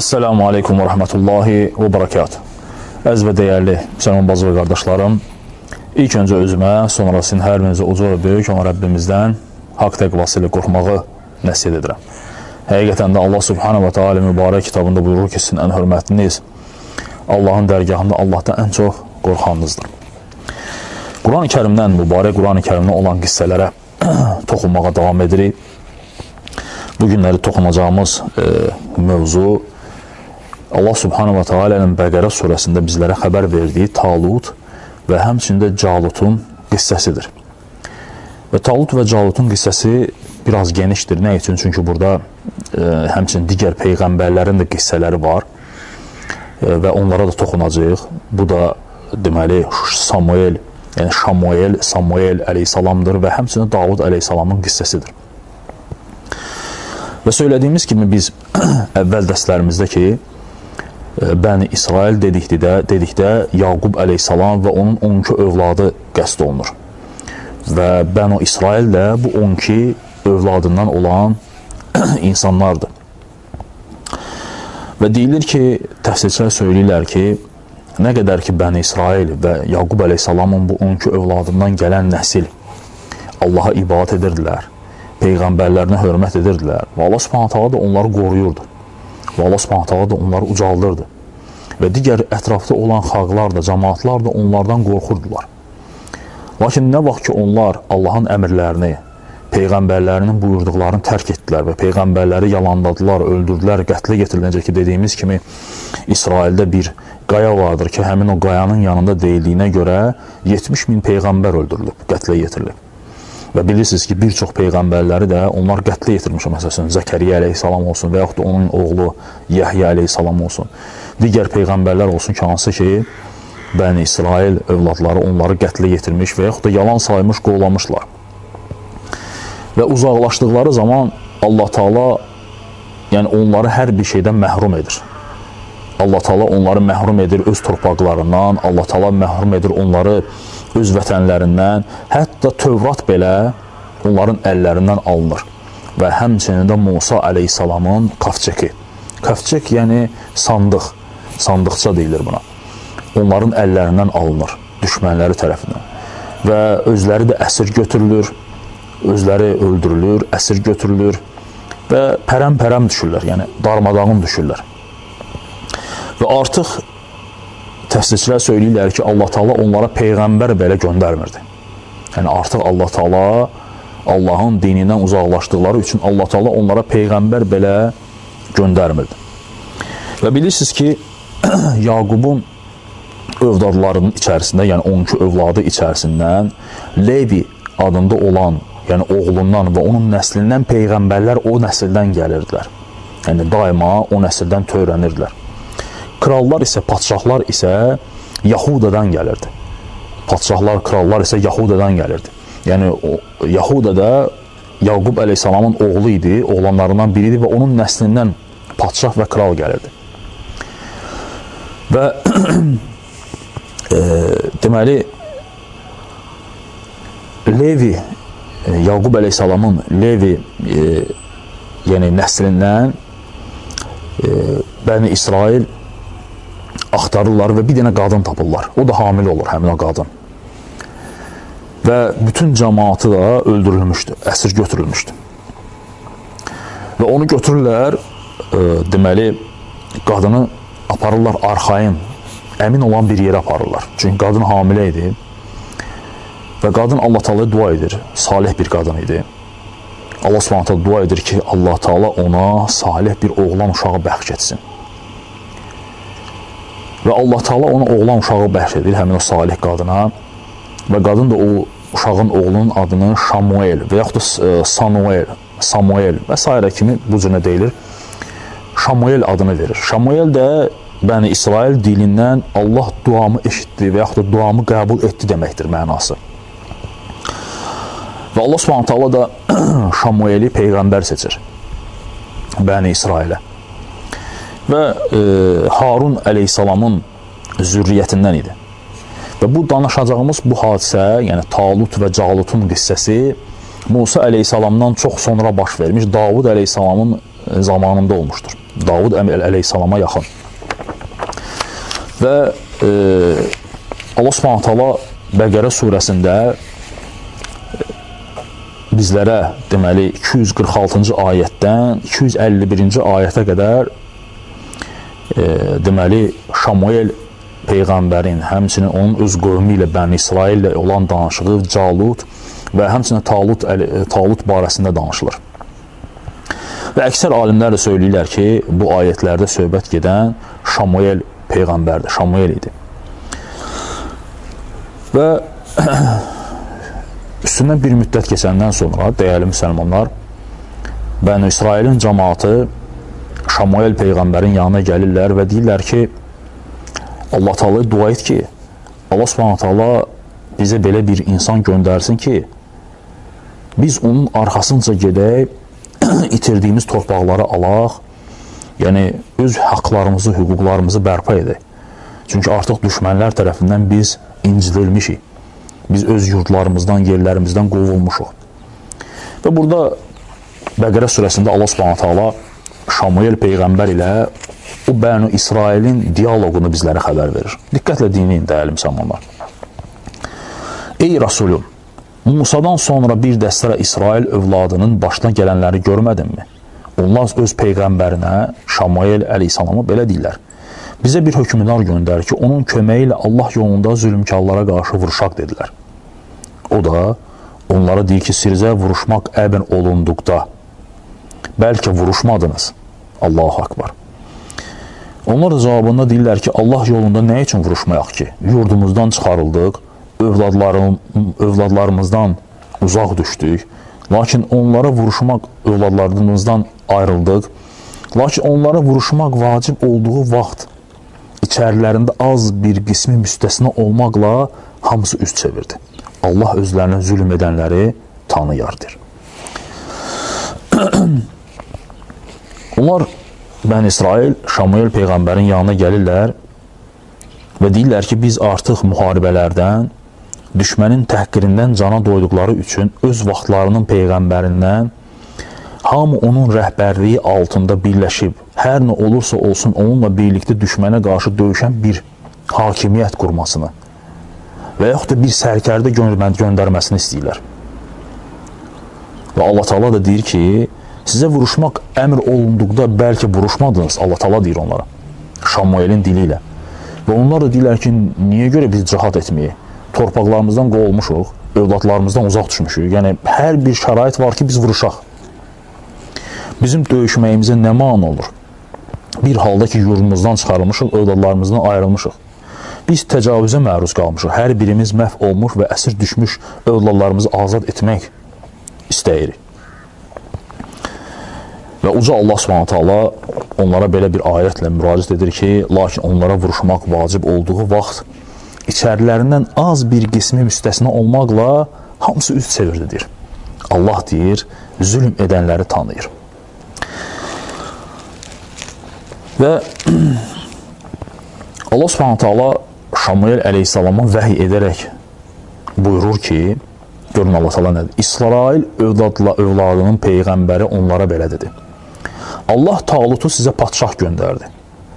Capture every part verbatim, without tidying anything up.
Esselamu Aleyküm və Rəhmətullahi və Barakatuhu. Əziz və dəyərli müsəlman bacı və qardaşlarım, ilk öncə özümə, sonra sizin hər birinizə uca və böyük olan Rəbbimizdən haqq təqvası ilə qorxmağı nəsihət edirəm. Həqiqətən də Allah Subhanahu və Teala mübarək kitabında buyurur ki, sizin ən hörmətliniz Allahın dərgahında Allahdan ən çox qorxanınızdır. Quran-ı Kərimdən, mübarək Quran-ı Kərimdən olan qissələrə toxunmağa davam edirik. Bu günləri toxunacağımız e, mövzu Allah Subhanahu və Teala'nın Bəqərə surəsində bizlərə xəbər verdiyi Talut və həmçində Calutun qissəsidir. Və Talut və Calutun qissəsi biraz genişdir. Nə üçün? Çünki burada e, həmçinin digər peyğəmbərlərin də qissələri var e, və onlara da toxunacağıq. Bu da deməli Samuel, yəni Şamuel, Samuel əleyhissalamdır və həmçinin Davud əleyhissalamın qissəsidir. Və söylədiyimiz kimi biz əvvəl dərslərimizdə ki, Bəni İsrail dedikdə, dedikdə Yaqub əleyhissalam və onun on iki övladı qəsd olunur. Və Bəni İsrail də bu on iki övladından olan insanlardır. Və deyilir ki, təfsirçilər söyləyirlər ki, nə qədər ki Bəni İsrail və Yaqub əleyhissalamın bu on iki övladından gələn nəsil Allaha ibadət edirdilər, peyğəmbərlərinə hörmət edirdilər və Allah Subhanahu taala da onları qoruyurdu və Allah Subhanahu taala da onları ucaldırdı və digər ətrafda olan xalqlar da, cəmaatlar da onlardan qorxurdular. Lakin nə vaxt ki onlar Allahın əmrlərini, peyğəmbərlərinin buyurduqlarını tərk etdilər və peyğəmbərləri yalanladılar, öldürdülər, qətlə yetiriləcək ki, dediyimiz kimi İsraildə bir qaya vardır ki, həmin o qayanın yanında deyildiyinə görə yetmiş min peyğəmbər öldürülüb, qətlə yetirilib. Və bilirsiniz ki, bir çox peyğəmbərləri də onlar qətlə yetirmiş, məsələn, Zəkəriyyə əleyhissalam olsun və yaxud da onun oğlu Yəhya əleyhissalam olsun. Digər peyğəmbərlər olsun ki, hansı ki, Bəni İsrail övladları onları qətlə yetirmiş və yaxud da yalan saymış, qovlamışlar. Və uzaqlaşdıqları zaman Allah Taala yəni onları hər bir şeydən məhrum edir. Allah Taala onları məhrum edir öz torpaqlarından, Allah Taala məhrum edir onları öz vətənlərindən, hətta Tövrat belə onların əllərindən alınır. Və həmçinin də Musa əleyhissalamın kafçeki. Kafçek yəni sandıq, sandıqça deyilir buna. Onların əllərindən alınır, düşmənləri tərəfindən. Və özləri də əsir götürülür, özləri öldürülür, əsir götürülür və pərəm-pərəm düşürlər, yəni darmadağın düşürlər. Və artıq təfsirçilər söyləyirlər ki, Allah Taala onlara peyğəmbər belə göndərmirdi. Yəni artıq Allah Taala Allahın dinindən uzaqlaşdıqları üçün Allah Taala onlara peyğəmbər belə göndərmirdi. Və bilirsiniz ki, Yaqubun övladlarının içərisində, yəni on iki övladı içərisindən Levi adında olan, yəni oğlundan və onun nəslindən peyğəmbərlər o nəsildən gəlirdilər. Yəni daima o nəsildən törənirdilər. Krallar isə, padşahlar isə Yahudadan gəlirdi. Padşahlar, krallar isə Yahudadan gəlirdi. Yəni, Yahuda da Yaqub əleyhissalamın oğlu idi, oğlanlarından biri idi və onun nəslindən padşah və kral gəlirdi. Və e, deməli, Levi, e, Yaqub əleyhissalamın Levi e, yəni nəslindən e, Bəni İsrail axtarırlar və bir dənə qadın tapırlar. O da hamilə olur, həmin o qadın. Və bütün cəmaatı da öldürülmüşdü, əsir götürülmüşdü. Və onu götürürlər, e, deməli, qadını aparırlar arxayın, əmin olan bir yerə aparırlar. Çünki qadın hamilə idi və qadın Allah Taala'ya dua edir, salih bir qadın idi. Allah Subhanahu taala dua edir ki, Allah Taala ona salih bir oğlan uşağı bəxş etsin. Və Allah Taala ona oğlan uşağı bəxş edir, həmin o salih qadına. Və qadın da o uşağın oğlunun adını Şamuel və yaxud da Samuel, Samuel və s. kimi bu cürə deyilir, Şamuel adını verir. Şamuel də Bəni İsrail dilindən Allah duamı eşitdi və yaxud da duamı qəbul etdi deməkdir mənası. Və Allah Subhanahu taala da Şamueli peyğəmbər seçir Bəni İsrailə. Və e, Harun əleyhissalamın zürriyyətindən idi. Və bu danışacağımız bu hadisə, yəni Talut və Calutun qissəsi Musa əleyhissalamdan çox sonra baş vermiş, Davud əleyhissalamın zamanında olmuşdur. Davud əleyhissalama yaxın. Və e, Allah Subhanahu taala Bəqərə surəsində bizlərə deməli iki yüz qırx altıncı ayətdən iki yüz əlli birinci ayətə qədər e, deməli Şamuel peyğəmbərin, həmçinin onun öz qövmü ilə Bəni İsrail ilə olan danışığı Calut və həmçinin Talut, Talut barəsində danışılır. Və əksər alimlər də söyləyirlər ki, bu ayətlərdə söhbət gedən Şamuel peyğəmbərdir, Şamuel idi. Və üstündən bir müddət keçəndən sonra, dəyərli müsəlmanlar, Bəni İsrailin cəmaatı Şamuel peyğəmbərin yanına gəlirlər və deyirlər ki, Allah Teala dua et ki, Allah Subhanahu taala bizə belə bir insan göndərsin ki, biz onun arxasınca gedək, itirdiyimiz torpaqları alaq, yəni öz haqlarımızı, hüquqlarımızı bərpa edək. Çünki artıq düşmənlər tərəfindən biz incidilmişik. Biz öz yurdlarımızdan, yerlərimizdən qovulmuşuq. Və burada Bəqərə surəsində Allah Subhanahu taala Şamuel peyğəmbər ilə o Bəni İsrailin diyaloqunu bizlərə xəbər verir. Diqqətlə dinləyin, dəyərli müsəlmanlar. Ey Rasulüm, Musadan sonra bir dəstə İsrail övladının başına gələnləri görmədinmi? Onlar öz peyğəmbərinə, Şamuel əleyhissalama belə deyirlər. Bizə bir hökmdar göndər ki, onun köməyi ilə Allah yolunda zülmkarlara qarşı vuruşaq dedilər. O da onlara deyir ki, sizə vuruşmaq əmr olunduqda, bəlkə vuruşmadınız. Allahu Akbar. Onlar da cavabında deyirlər ki, Allah yolunda nə üçün vuruşmayaq ki? Yurdumuzdan çıxarıldıq, övladlarım, övladlarımızdan uzaq düşdük, lakin onlara vuruşmaq, övladlarımızdan ayrıldıq, lakin onlara vuruşmaq vacib olduğu vaxt içərilərində az bir qismi müstəsna olmaqla hamısı üz çevirdi. Allah özlərinə zülm edənləri tanıyardır. Onlar Bəni İsrail Şamuel peyğəmbərin yanına gəlirlər və deyirlər ki, biz artıq müharibələrdən, düşmənin təhqirindən cana doyduqları üçün öz vaxtlarının peyğəmbərindən hamı onun rəhbərliyi altında birləşib, hər nə olursa olsun onunla birlikdə düşmənə qarşı döyüşən bir hakimiyyət qurmasını və yaxud da bir sərkərdə göndərməsini istəyirlər. Və Allah Teala da deyir ki, sizə vuruşmaq əmr olunduqda bəlkə vuruşmadınız, Allah Teala deyir onlara, Şamuelin dili ilə. Və onlar da deyirlər ki, niyə görə biz cihad etməyik? Torpaqlarımızdan qovulmuşuq, övladlarımızdan uzaq düşmüşük. Yəni, hər bir şərait var ki, biz vuruşaq. Bizim döyüşməyimizə nə mane olur? Bir halda ki, yurdumuzdan çıxarılmışıq, övladlarımızdan ayrılmışıq. Biz təcavüzə məruz qalmışıq. Hər birimiz məhv olmuş və əsir düşmüş övladlarımızı azad etmək istəyirik. Və uca Allah Subhanahu taala onlara belə bir ayətlə müraciət edir ki, lakin onlara vuruşmaq vacib olduğu vaxt içərilərindən az bir qismi müstəsna olmaqla hamısı üz çevirdidir. Allah deyir, zülm edənləri tanıyır. Və Allah Subhanahu taala Şamuel əleyhissalama vəhy edərək buyurur ki, görün Allah Teala nədir? İsrail övladla övladının peyğəmbəri onlara belə dedi. Allah Talutu sizə padşah göndərdi.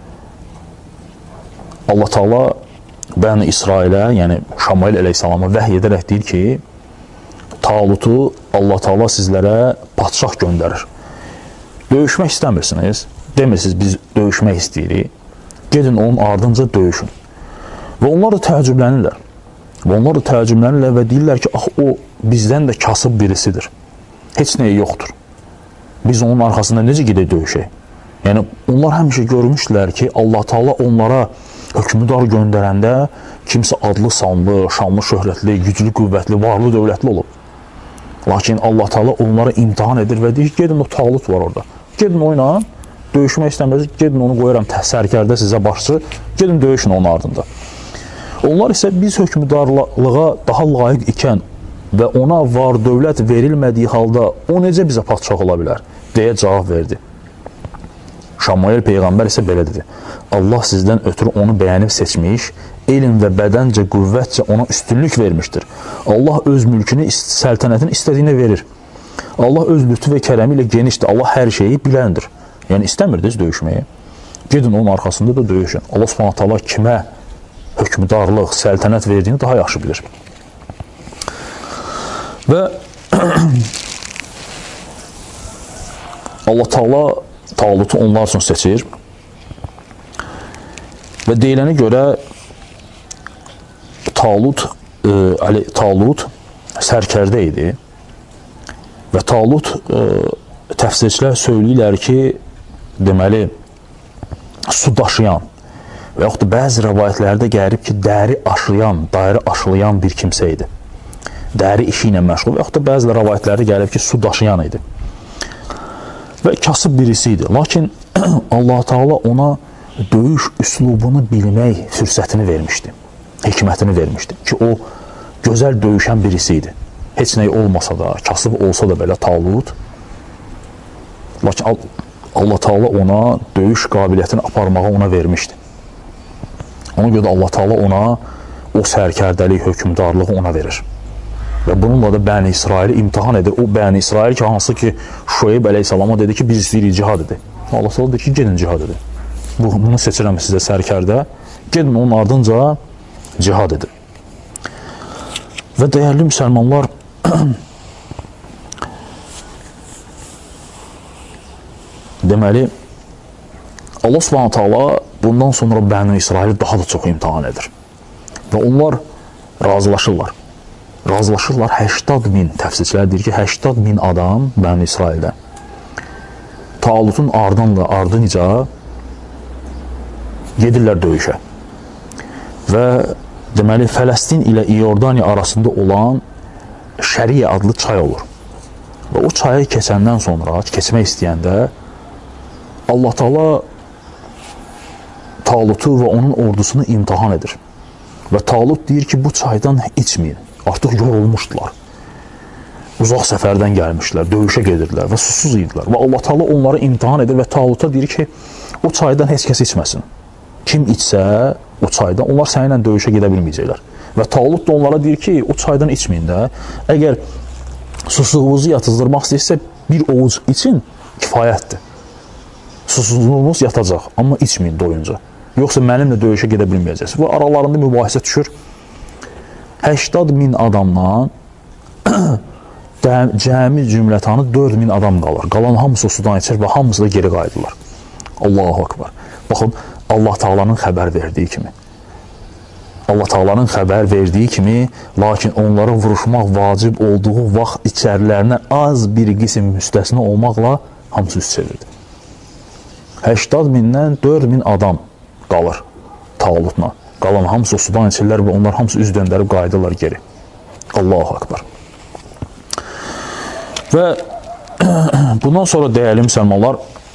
Allah Teala Bəni İsrailə, yəni Şamuel əleyhissalama vəhy edərək deyir ki, Talutu Allah Teala sizlərə padşah göndərir. Döyüşmək istəmirsiniz, demirsiniz biz döyüşmək istəyirik, gedin onun ardınca döyüşün. Və onlar da təəccüblənirlər. Və onlar da təəccüblənirlər və deyirlər ki, ax, o bizdən də kasıb birisidir. Heç nəyə yoxdur. Biz onun arxasında necə gedək döyüşək? Yəni, onlar həmişə görmüşdülər ki, Allah Teala onlara hökmdar göndərəndə kimsə adlı, sanlı, şanlı, şöhrətli, güclü, qüvvətli, varlı, dövlətli olub. Lakin Allah Teala onlara imtihan edir və deyir, gedin o Talut var orada. Gedin oyna, döyüşmək istəmirsiniz, gedin onu qoyuram sərkərdə sizə başçı, gedin döyüşün onun ardında. Onlar isə biz hökmdarlığa daha layiq ikən və ona var dövlət verilmədiyi halda o necə bizə padşah ola bilər, deyə cavab verdi. Şamuel peyğəmbər isə belə dedi, Allah sizdən ötürü onu bəyənib seçmiş, elm və bədəncə, qüvvətcə ona üstünlük vermişdir. Allah öz mülkünü, səltənətini istədiyinə verir. Allah öz lütfü və kərəmi ilə genişdir. Allah hər şeyi biləndir. Yəni istəmirdiniz döyüşməyi. Gedin onun arxasında da döyüşün. Allah Subhanahu taala kimə hökmdarlıq, səltənət verdiyini daha yaxşı bilir. Və Allah Taala Talutu onlar üçün seçir. Və deyilənə görə Talut, e, Talut sərkərdə idi. Və Talut e, təfsirçilər söyləyirlər ki, deməli, su daşıyan və yaxud da bəzi rəvayətlərdə gəlib ki, dəri aşılayan, dairə aşılayan bir kimsə idi. Dəri işi ilə məşğul və yaxud da bəzi rəvayətlərdə gəlib ki, su daşıyan idi. Və kasıb birisi idi. Lakin Allah Taala ona döyüş üslubunu bilmək fürsətini vermişdi, hikmətini vermişdi ki, o gözəl döyüşən birisi idi. Heç nəyi olmasa da, kasıb olsa da belə Talut, lakin Allah Taala ona döyüş qabiliyyətini aparmağı ona vermişdi. Ona görə də Allah Taala ona o sərkərdəlik, hökmdarlığı ona verir. Və bununla da Bəni İsraili imtihan edir. O Bəni İsrail ki, hansı ki Şuayb əleyhissalama dedi ki, biz istəyirik cihad edir. Allah Taala dedi ki, gedin cihad edir. Bunu seçirəm sizə sərkərdə. Gedin onun ardınca cihad edir. Və dəyərli müsəlmanlar, deməli, Allah Subhanahu taala bundan sonra Bəni İsraili daha da çox imtihan edir. Və onlar razılaşırlar. Razılaşırlar, səksən min, təfsirçilər deyir ki, səksən min adam Bəni İsraildə Talutun ardınca, ardınca gedirlər döyüşə. Və deməli, Fələstin ilə İordaniya arasında olan Şəriyə adlı çay olur. Və o çayı keçəndən sonra, keçmək istəyəndə Allah Taala Talutu və onun ordusunu imtihan edir. Və Talut deyir ki, bu çaydan içməyin. Artıq yorulmuşdular. Uzaq səfərdən gəlmişdilər, döyüşə gedirdilər və susuz idilər. Və Allah Taala onları imtihan edir və Taluta deyir ki, o çaydan heç kəs içməsin. Kim içsə o çaydan, onlar səninlə döyüşə gedə bilməyəcəklər. Və Talut da onlara deyir ki, o çaydan içməyin də. Əgər susuzluğunuzu yatızdırmaq istəyirsə, bir ovuc için kifayətdir. Susuzluğunuz yatacaq, amma içməyin doyunca. Yoxsa mənimlə döyüşə gedə bilməyəcəksiniz. Və aralarında mübahisə düşür. səksən min adamdan cəmi cümlətanı dörd min adam qalır. Qalan hamısı sudan içər və hamısı da geri qayıdırlar. Allahu Akbar. Baxın, Allah Taala'nın xəbər verdiyi kimi. Allah Taala'nın xəbər verdiyi kimi, lakin onlara vuruşmaq vacib olduğu vaxt içərilərinə az bir qism müstəsna olmaqla hamısı üst çevirdi. səksən mindən dörd min adam qalır Talutla. Qalan hamısı sudan içirlər və onlar hamısı üz döndərib qayıdırlar geri. Allahu Akbar. Və bundan sonra dəyərli müsəlmanlar,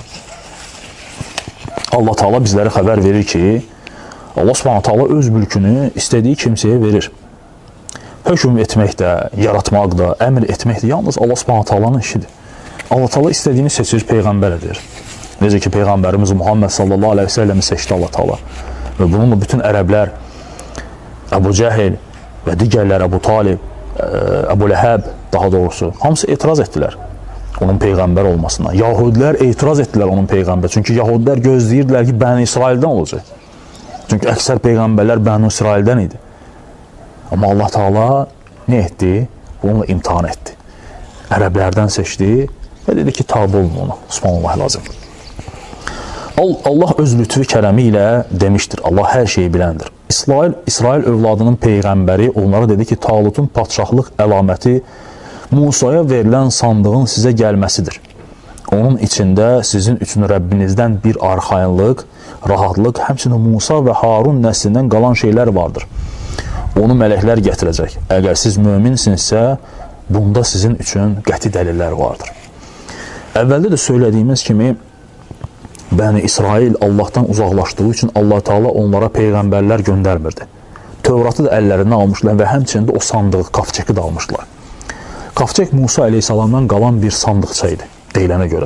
Allah Taala bizlərə xəbər verir ki, Allah Subhanahu taala öz mülkünü istədiyi kimsəyə verir. Hökm etmək də, yaratmaq da, əmr etmək də yalnız Allah Subhanahu taalanın işidir. Allah Taala istədiyini seçir, peyğəmbər edir. Necə ki, Peyğəmbərimiz Muhammed sallallahu aleyhi ve sellem'i seçdi Allah Taala. Və bununla bütün ərəblər, Əbu Cəhil və digərlər, Əbu Talib, Əbu Ləhəb, daha doğrusu, hamısı etiraz etdilər onun peyğəmbər olmasına. Yahudilər etiraz etdilər onun peyğəmbər. Çünki Yahudilər gözləyirdilər ki, Bəni İsraildən olacaq. Çünki əksər peyğəmbərlər Bəni İsraildən idi. Amma Allah Taala nə etdi? Bununla imtihan etdi. Ərəblərdən seçdi və dedi ki, tabi olun ona. Subhanallah lazım. Allah öz lütfü kərəmi ilə demişdir. Allah hər şeyi biləndir. İsrail, İsrail övladının peyğəmbəri onlara dedi ki, Talutun padşahlıq əlaməti Musaya verilən sandığın sizə gəlməsidir. Onun içində sizin üçün Rəbbinizdən bir arxayınlıq, rahatlıq, həmçinin Musa və Harun nəslindən qalan şeylər vardır. Onu mələklər gətirəcək. Əgər siz möminsinizsə, bunda sizin üçün qəti dəlillər vardır. Əvvəldə də söylədiyimiz kimi, Bəni İsrail Allahdan uzaqlaşdığı üçün Allah Taala onlara peyğəmbərlər göndərmirdi. Tövratı da əllərindən almışlar və həmçində o sandığı, kafçəki də almışlar. Kafçək Musa əleyhissalamdan qalan bir sandıqça idi, deyilənə görə.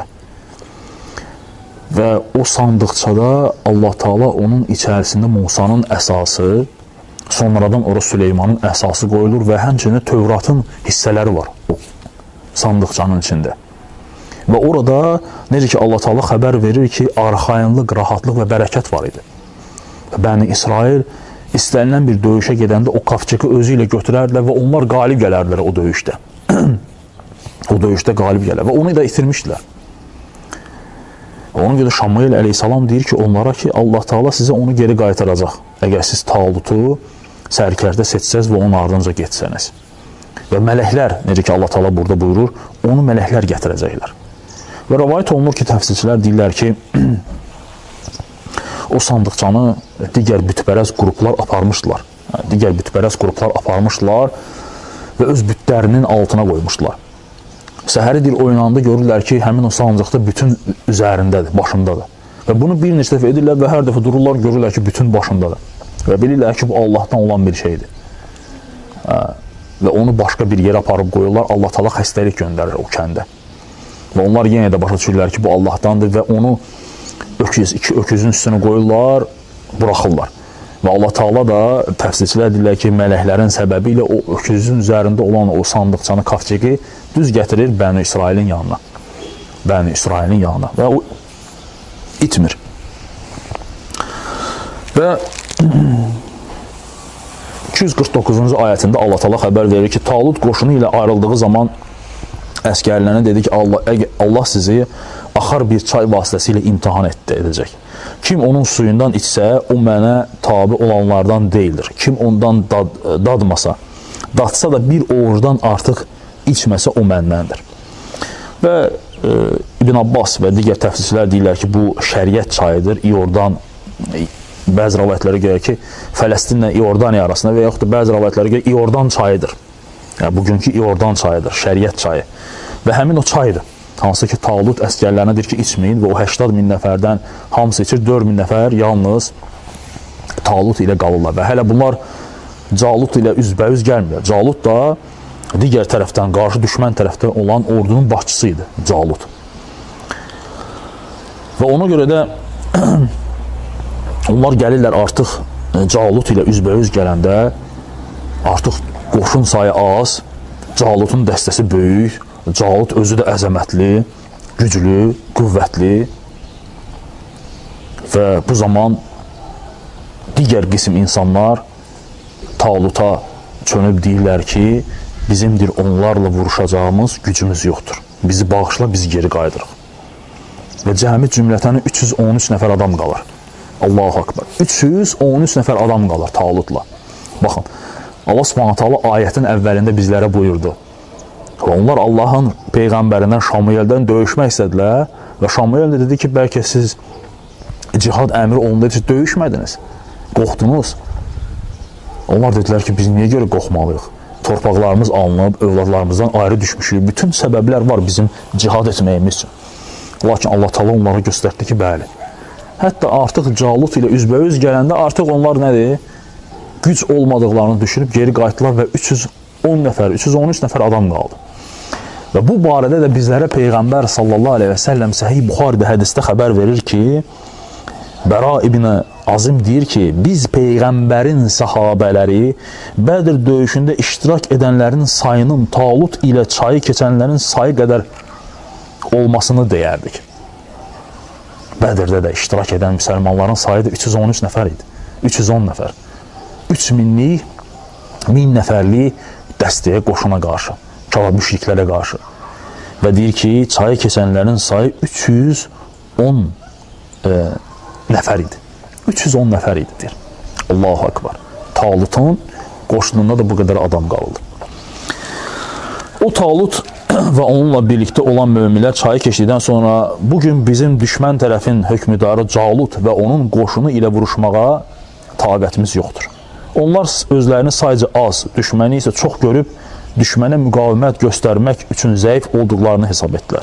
Və o sandıqçada Allah Taala onun içərisində Musanın əsası, sonradan ora Süleymanın əsası qoyulur və həmçində Tövratın hissələri var o sandıqçanın içində. Və orada necə ki Allah Taala xəbər verir ki, arxayınlıq, rahatlıq və bərəkət var idi. Bəni İsrail istənilən bir döyüşə gedəndə o qapçığı özü ilə götürərdilər və onlar qalib gələrdilər o döyüşdə. O döyüşdə qalib gələr və onu da itirmişdilər. Ona görə Şamuel əleyhissalam deyir ki, onlara ki, Allah Taala sizə onu geri qaytaracaq. Əgər siz Talutu sərkərdə seçsəz və onun ardınca getsəniz. Və mələklər, necə ki Allah Taala burada buyurur, onu mələklər gətirəcəklər. Və rəvayət olunur ki, təfsirçilər deyirlər ki, o sandıqçanı digər bütpərəst qruplar aparmışdılar. Digər bütpərəst qruplar aparmışdılar və öz bütlərinin altına qoymuşdular. Səhəri dil oynanda görürlər ki, həmin o sandıqda bütün üzərindədir, başındadır. Və bunu bir neçə dəfə edirlər və hər dəfə dururlar, görürlər ki, bütün başındadır. Və bilirlər ki, bu Allahdan olan bir şeydir. Və onu başqa bir yerə aparıb qoyurlar, Allah Taala xəstəlik göndərir o kəndə. Və onlar yenə də başa düşürlər ki, bu Allahdandır və onu öküz, iki öküzün üstünə qoyurlar, buraxırlar. Və Allah Taala da təfsirçilər deyirlər ki, mələklərin səbəbi ilə o öküzün üzərində olan o sandıqçanı, qapçığı düz gətirir Bəni İsrailin yanına. Bəni İsrailin yanına. Və o itmir. Və iki yüz qırx doqquzuncu ayətində Allah Taala xəbər verir ki, Talut qoşunu ilə ayrıldığı zaman əskərlərinə dedi ki, Allah, Allah sizi axar bir çay vasitəsilə imtihan etdi, edəcək. Kim onun suyundan içsə, o mənə tabi olanlardan deyildir. Kim ondan dad, dadmasa, dadsa da bir oğurdan artıq içməsə, o məndəndir. Və e, İbn Abbas və digər təfsirçilər deyirlər ki, bu şəriət çayıdır. İordan, bəzi rəvayətlərə görə ki, Fələstinlə İordaniya arasında və yaxud da bəzi rəvayətlərə görə İordan çayıdır. Yəni, bugünkü İordan çayıdır, şəriət çayı. Və həmin o çaydır. Hansı ki, Talut əskərlərinə deyir ki, içməyin və o səksən min nəfərdən hamısı içir, dörd min nəfər yalnız Talut ilə qalırlar. Və hələ bunlar Calut ilə üzbəüz gəlmir. Calut da digər tərəfdən, qarşı düşmən tərəfdə olan ordunun başçısı idi, Calut. Və ona görə də onlar gəlirlər artıq Calut ilə üzbəüz gələndə artıq qoşun sayı az, Calutun dəstəsi böyük, Calut özü də əzəmətli, güclü, qüvvətli və bu zaman digər qism insanlar Taluta çönüb deyirlər ki, bizimdir onlarla vuruşacağımız gücümüz yoxdur. Bizi bağışla, biz geri qayıdırıq. Və cəmi cümlətəni üç yüz on üç nəfər adam qalır. Allahu Akbar. üç yüz on üç nəfər adam qalır Talutla. Baxın, Allah Subhanahu taala ayətin əvvəlində bizlərə buyurdu. Onlar Allahın Peyğəmbərindən, Şamueldən döyüşmək istədilər və Şamuel də dedi ki, bəlkə siz cihad əmri olunduğu üçün döyüşmədiniz, qorxdunuz. Onlar dedilər ki, biz niyə görə qorxmalıyıq? Torpaqlarımız alınıb, övladlarımızdan ayrı düşmüşük. Bütün səbəblər var bizim cihad etməyimiz üçün. Lakin Allah Taala onlara göstərdi ki, bəli. Hətta artıq Calut ilə üzbəüz gələndə artıq onlar nədir? Güc olmadıqlarını düşünüb geri qayıtdılar və üç yüz on nəfər, üç yüz on üç nəfər adam qaldı. Və bu barədə də bizlərə Peyğəmbər sallallahu aleyhi və səlləm Səhih Buxaridə hədisdə xəbər verir ki, Bəra ibn Azim deyir ki, biz Peyğəmbərin sahabələri Bədr döyüşündə iştirak edənlərin sayının Talut ilə çayı keçənlərin sayı qədər olmasını deyərdik. Bədrdə də iştirak edən müsəlmanların sayı da üç yüz on üç nəfər idi. üç yüz on nəfər. üç minlik, min nəfərlik dəstəyə, qoşuna qarşı, kafir müşriklərə qarşı. Və deyir ki, çayı keçənlərin sayı üç yüz on e, nəfər idi. üç yüz on nəfər idi, deyir. Allahu Akbar. Talutun qoşununda da bu qədər adam qaldı. O Talut və onunla birlikdə olan möminlər çayı keçdikdən sonra bugün bizim düşmən tərəfin hökmüdarı Calut və onun qoşunu ilə vuruşmağa taqətimiz yoxdur. Onlar özlərini sayca az, düşməni isə çox görüb, düşmənə müqavimət göstərmək üçün zəif olduqlarını hesab etdilər.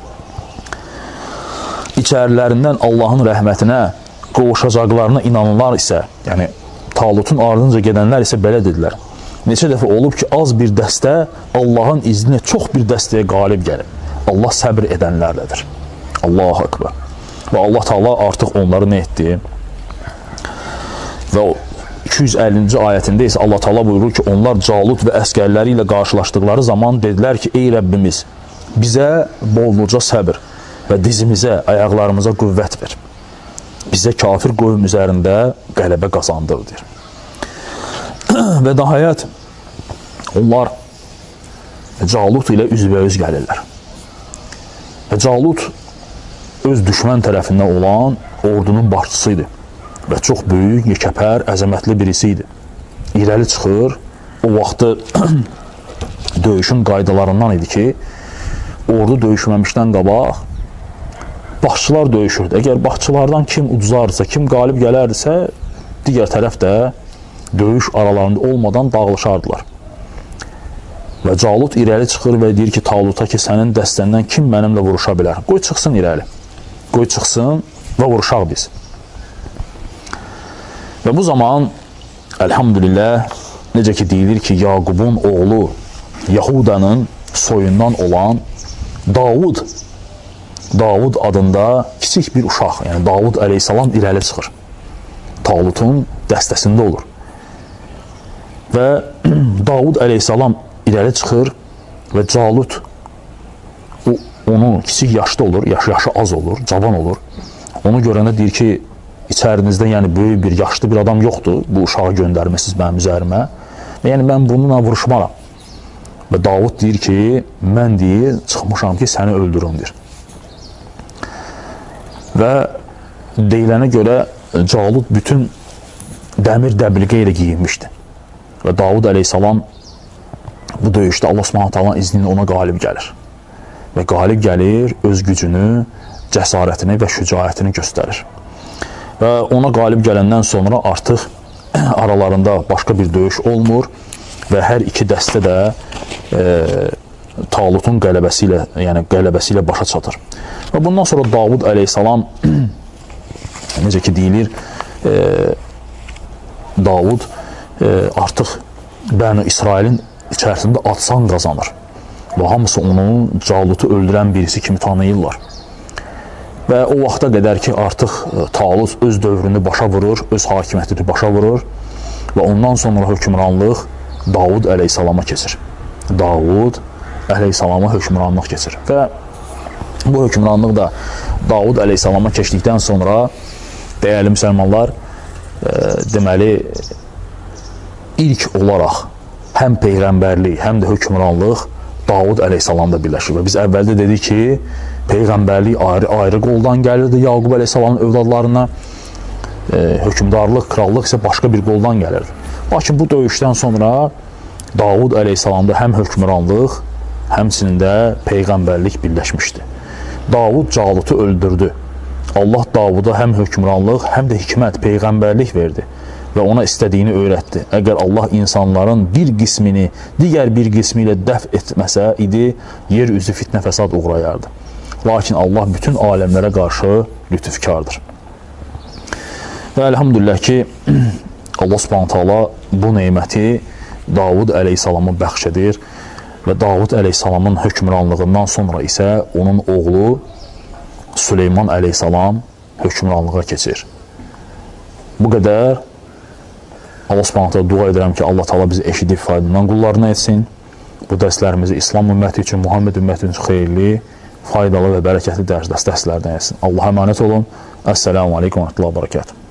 İçərilərindən Allahın rəhmətinə qovuşacaqlarına inananlar isə, yəni Talutun ardınca gedənlər isə belə dedilər. Neçə dəfə olub ki, az bir dəstə Allahın izni çox bir dəstəyə qalib gəlib. Allah səbr edənlərlədir. Allahu Akbar. Və Allah Taala artıq onları nə etdi? Və o iki yüz əllinci ayətində isə Allah Taala buyurur ki, onlar Calut və əskərləri ilə qarşılaşdıqları zaman dedilər ki, ey Rəbbimiz, bizə bolluca səbir və dizimizə, ayaqlarımıza qüvvət ver. Bizə kafir qövm üzərində qələbə qazandır, deyir. Və nəhayət, onlar Calut ilə üzbəüz gəlirlər. Və Calut öz düşmən tərəfindən olan ordunun başçısı idi və çox böyük, yekəpər, əzəmətli birisi idi. İrəli çıxır, o vaxtı döyüşün qaydalarından idi ki, ordu döyüşməmişdən qabaq başçılar döyüşürdü. Əgər başçılardan kim uduzardısa, kim qalib gələrdisə, digər tərəf də döyüş aralarında olmadan dağılışardılar. Və Calut irəli çıxır və deyir ki, Taluta ki, sənin dəstəndən kim mənimlə vuruşa bilər? Qoy çıxsın irəli. Qoy çıxsın və vuruşaq biz. Və bu zaman, əlhamdülillah, necə ki, deyilir ki, Yaqubun oğlu Yahudanın soyundan olan Davud, Davud adında kiçik bir uşaq, yəni Davud əleyhissalam irəli çıxır. Talutun dəstəsində olur. Və Davud əleyhissalam irəli çıxır və Calut onu kiçik yaşda olur, yaşı, yaşı az olur, cavan olur. Onu görəndə deyir ki, içərinizdə yəni böyük bir, yaşlı bir adam yoxdur, bu uşağı göndərməsiz mənim üzərimə. Və yəni mən bununla vuruşmaram. Və Davud deyir ki, mən deyir, çıxmışam ki, səni öldürüm, deyir. Və deyilənə görə Calut bütün dəmir dəbilqə ilə giyinmişdi. Və Davud əleyhissalam bu döyüşdə Allah Subhanahu taala izni ilə ona qalib gəlir. Və qalib gəlir, öz gücünü, cəsarətini və şücaətini göstərir. Və ona qalib gələndən sonra artıq aralarında başqa bir döyüş olmur və hər iki dəstə də e, Talutun qələbəsi ilə, yəni qələbəsi ilə başa çatır. Və bundan sonra Davud əleyhissalam necə ki deyilir, e, Davud e, artıq Bəni İsrailin içərisində adsan qazanır. Və hamısı onu Calutu öldürən birisi kimi tanıyırlar. Və o vaxta qədər ki, artıq Talut öz dövrünü başa vurur, öz hakimiyyətini başa vurur və ondan sonra hökmranlıq Davud əleyhissalama keçir. Davud əleyhissalama hökmranlıq keçir. Və bu hökmranlıq da Davud əleyhissalama keçdikdən sonra dəyərli müsəlmanlar, e, deməli, ilk olaraq həm peyğəmbərlik, həm də hökmranlıq Davud əleyhissalamda birləşir. Və biz əvvəldə dedik ki, peyğəmbərlik ayrı, ayrı qoldan gəlirdi Yaqub əleyhissalamın övladlarına, e, hökmdarlıq, krallıq isə başqa bir qoldan gəlirdi. Lakin bu döyüşdən sonra Davud əleyhissalamda həm hökmranlıq, həmçinin də peyğəmbərlik birləşmişdi. Davud Calutu öldürdü. Allah Davuda həm hökmranlıq, həm də hikmət, peyğəmbərlik verdi və ona istədiyini öyrətdi. Əgər Allah insanların bir qismini digər bir qismi ilə dəf etməsə idi, yer üzü fitnə fəsad uğrayardı. Lakin Allah bütün aləmlərə qarşı lütufkardır. Və əlhamdülillah ki, Allah Subhanahu taala bu neməti Davud əleyhissalama bəxş edir və Davud əleyhissalamın hökmranlığından sonra isə onun oğlu Süleyman əleyhissalam hökmranlığa keçir. Bu qədər. Allah Subhanahu taala dua edirəm ki, Allah Taala bizi eşidib faydalan qullarına etsin. Bu dərslərimizi İslam ümməti üçün, Muhammed ümməti üçün xeyirli, faydalı və bərəkətli dərslərdən etsin. Allah'a əmanət olun. Əssəlamu aleykum və rəhmətullah və bərəkətuhu.